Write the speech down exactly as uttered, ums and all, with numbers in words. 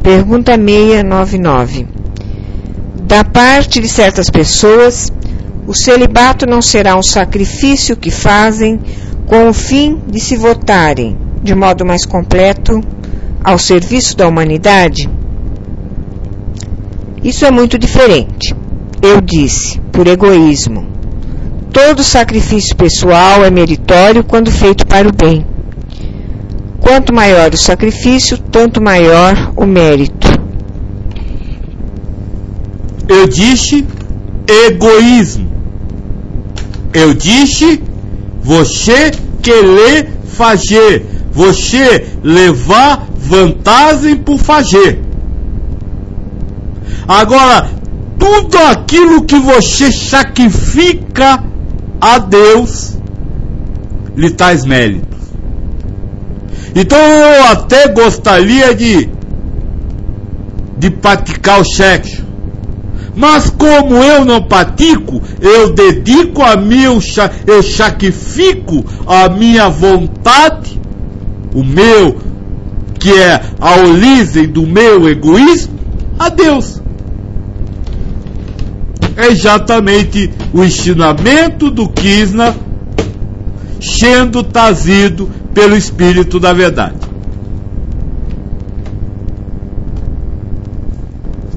Pergunta seiscentos e noventa e nove. Da parte de certas pessoas, o celibato não será um sacrifício que fazem com o fim de se votarem, de modo mais completo, ao serviço da humanidade? Isso é muito diferente. Eu disse, por egoísmo. Todo sacrifício pessoal é meritório quando feito para o bem. Quanto maior o sacrifício, tanto maior o mérito. Eu disse egoísmo. Eu disse você querer fazer, você levar vantagem por fazer. Agora, tudo aquilo que você sacrifica a Deus lhe traz méritos. Então eu até gostaria de de praticar o sexo, mas como eu não pratico, eu dedico a mim, eu sacrifico a minha vontade, o meu, que é a origem do meu egoísmo, a Deus. É exatamente o ensinamento do Krishna sendo trazido pelo Espírito da Verdade.